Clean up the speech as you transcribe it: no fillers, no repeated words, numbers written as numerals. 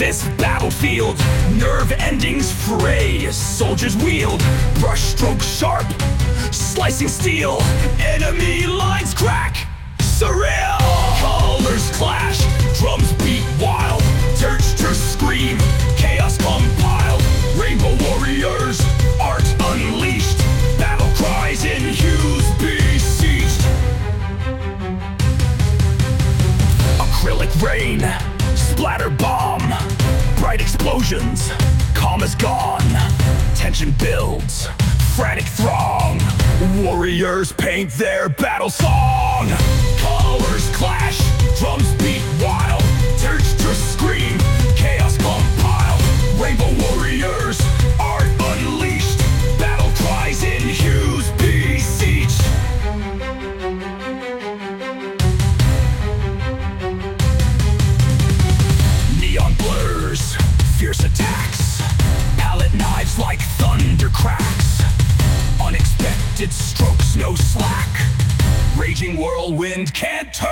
this battlefield. Nerve endings fray as soldiers wield brushstroke sharp, slicing steel. Enemy lines crack, surreal. Colors clash, drums beat wild. Tertsters scream, chaos compiled. Rainbow warriors, art unleashed. Battle cries in hues besieged. Acrylic rain, splatter bomb. Bright explosions, calm is gone. Tension builds, frantic throng. Warriors paint their battle song. Colors clash, drums beat wild. Tertsters scream, chaos compiled. Rainbow warriors, art unleashed. Battle cries in hues besieged. Neon blurs, fierce attacks. Palette knives like thunder cracks. Unexpected strokes, no slack. Raging whirlwind can't turn